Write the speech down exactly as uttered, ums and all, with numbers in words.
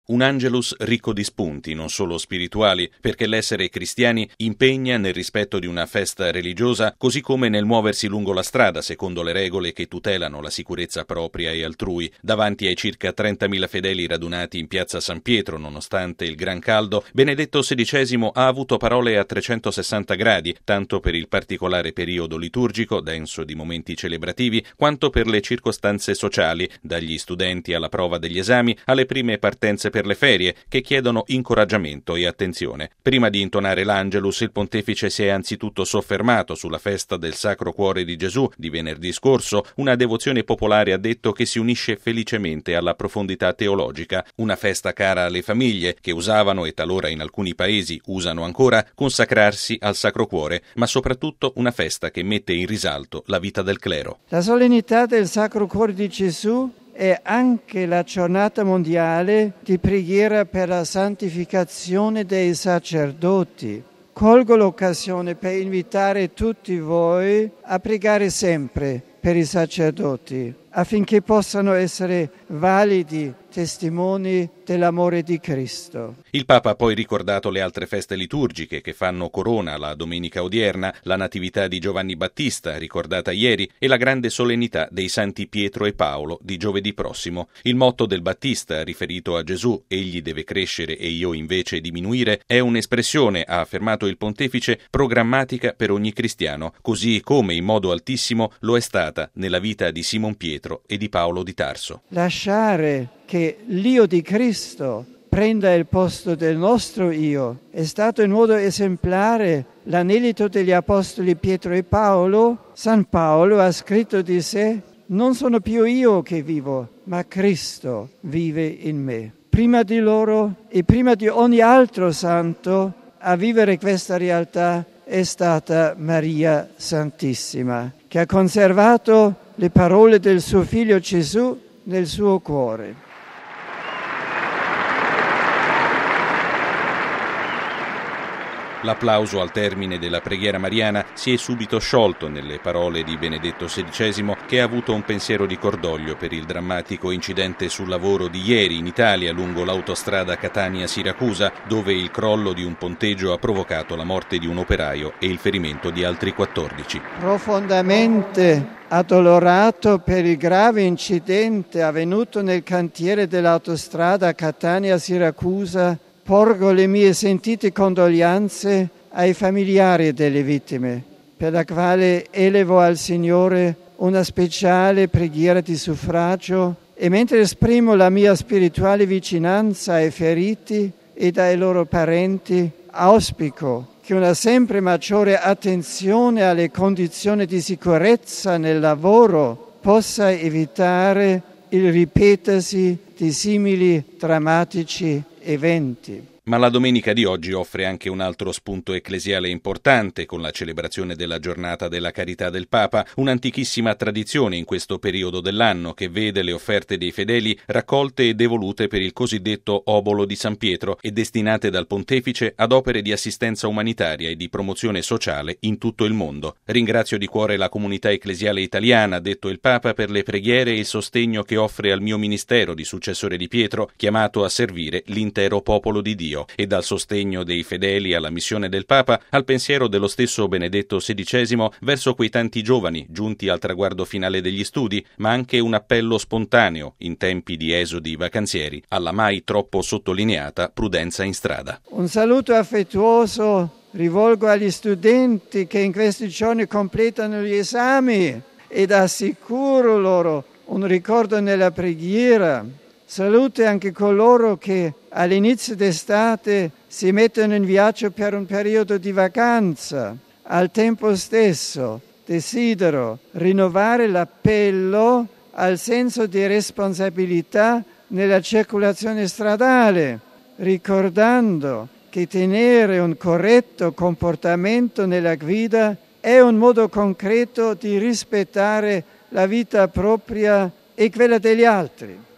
Un Angelus ricco di spunti, non solo spirituali, perché l'essere cristiani impegna nel rispetto di una festa religiosa, così come nel muoversi lungo la strada secondo le regole che tutelano la sicurezza propria e altrui. Davanti ai circa trentamila fedeli radunati in piazza San Pietro, nonostante il gran caldo, Benedetto sedicesimo ha avuto parole a trecentosessanta gradi, tanto per il particolare periodo liturgico, denso di momenti celebrativi, quanto per le circostanze sociali, dagli studenti alla prova degli esami alle prime partenze per per le ferie, che chiedono incoraggiamento e attenzione. Prima di intonare l'Angelus, il pontefice si è anzitutto soffermato sulla festa del Sacro Cuore di Gesù di venerdì scorso, una devozione popolare, ha detto, che si unisce felicemente alla profondità teologica, una festa cara alle famiglie che usavano e talora in alcuni paesi usano ancora consacrarsi al Sacro Cuore, ma soprattutto una festa che mette in risalto la vita del clero. La solennità del Sacro Cuore di Gesù è anche la giornata mondiale di preghiera per la santificazione dei sacerdoti. Colgo l'occasione per invitare tutti voi a pregare sempre per i sacerdoti, affinché possano essere validi testimoni dell'amore di Cristo. Il Papa ha poi ricordato le altre feste liturgiche che fanno corona la domenica odierna, la Natività di Giovanni Battista, ricordata ieri, e la grande solennità dei Santi Pietro e Paolo di giovedì prossimo. Il motto del Battista, riferito a Gesù, egli deve crescere e io invece diminuire, è un'espressione, ha affermato il pontefice, programmatica per ogni cristiano, così come in modo altissimo lo è stata nella vita di Simon Pietro e di Paolo di Tarso. Lasciare che l'io di Cristo prenda il posto del nostro io è stato in modo esemplare l'anelito degli apostoli Pietro e Paolo. San Paolo ha scritto di sé: non sono più io che vivo, ma Cristo vive in me. Prima di loro e prima di ogni altro santo a vivere questa realtà è stata Maria Santissima, che ha conservato le parole del suo figlio Gesù nel suo cuore. L'applauso al termine della preghiera mariana si è subito sciolto nelle parole di Benedetto sedicesimo, che ha avuto un pensiero di cordoglio per il drammatico incidente sul lavoro di ieri in Italia lungo l'autostrada Catania-Siracusa, dove il crollo di un ponteggio ha provocato la morte di un operaio e il ferimento di altri quattordici. Profondamente addolorato per il grave incidente avvenuto nel cantiere dell'autostrada Catania-Siracusa, porgo le mie sentite condoglianze ai familiari delle vittime, per la quale elevo al Signore una speciale preghiera di suffragio, e mentre esprimo la mia spirituale vicinanza ai feriti ed ai loro parenti, auspico che una sempre maggiore attenzione alle condizioni di sicurezza nel lavoro possa evitare il ripetersi di simili drammatici eventi. Ma la domenica di oggi offre anche un altro spunto ecclesiale importante, con la celebrazione della giornata della carità del Papa, un'antichissima tradizione in questo periodo dell'anno che vede le offerte dei fedeli raccolte e devolute per il cosiddetto obolo di San Pietro e destinate dal pontefice ad opere di assistenza umanitaria e di promozione sociale in tutto il mondo. Ringrazio di cuore la comunità ecclesiale italiana, ha detto il Papa, per le preghiere e il sostegno che offre al mio ministero di successore di Pietro, chiamato a servire l'intero popolo di Dio. E dal sostegno dei fedeli alla missione del Papa al pensiero dello stesso Benedetto sedicesimo verso quei tanti giovani giunti al traguardo finale degli studi, ma anche un appello spontaneo in tempi di esodi vacanzieri alla mai troppo sottolineata prudenza in strada. Un saluto affettuoso rivolgo agli studenti che in questi giorni completano gli esami ed assicuro loro un ricordo nella preghiera. Salute anche coloro che all'inizio d'estate si mettono in viaggio per un periodo di vacanza. Al tempo stesso desidero rinnovare l'appello al senso di responsabilità nella circolazione stradale, ricordando che tenere un corretto comportamento nella guida è un modo concreto di rispettare la vita propria e quella degli altri.